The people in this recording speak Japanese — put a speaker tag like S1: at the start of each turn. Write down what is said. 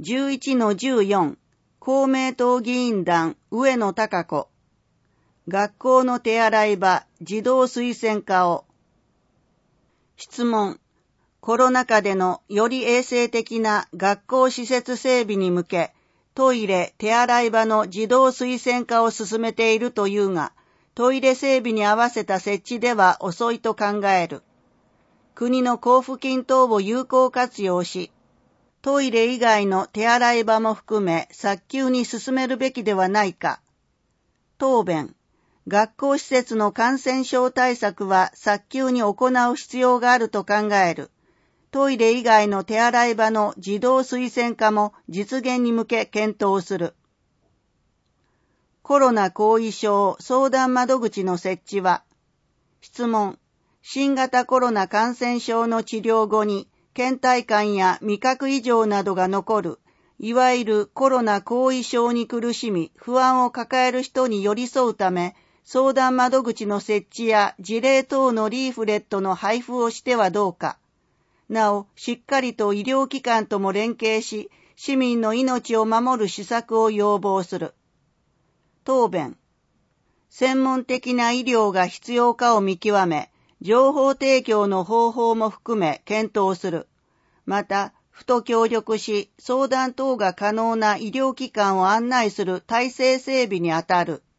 S1: 11-14 公明党議員団上野貴子学校の手洗い場自動水洗化を。質問。コロナ禍でのより衛生的な学校施設整備に向け、トイレ・手洗い場の自動水洗化を進めているというが、トイレ整備に合わせた設置では遅いと考える。国の交付金等を有効活用し、トイレ以外の手洗い場も含め早急に進めるべきではないか。答弁。学校施設の感染症対策は早急に行う必要があると考える。トイレ以外の手洗い場の自動水洗化も実現に向け検討する。コロナ後遺症相談窓口の設置は。質問。新型コロナ感染症の治療後に倦怠感や味覚異常などが残る、いわゆるコロナ後遺症に苦しみ不安を抱える人に寄り添うため、相談窓口の設置や事例等のリーフレットの配布をしてはどうか。なお、しっかりと医療機関とも連携し、市民の命を守る施策を要望する。答弁。専門的な医療が必要かを見極め、情報提供の方法も含め検討する。また、府と協力し、相談等が可能な医療機関を案内する体制整備にあたる。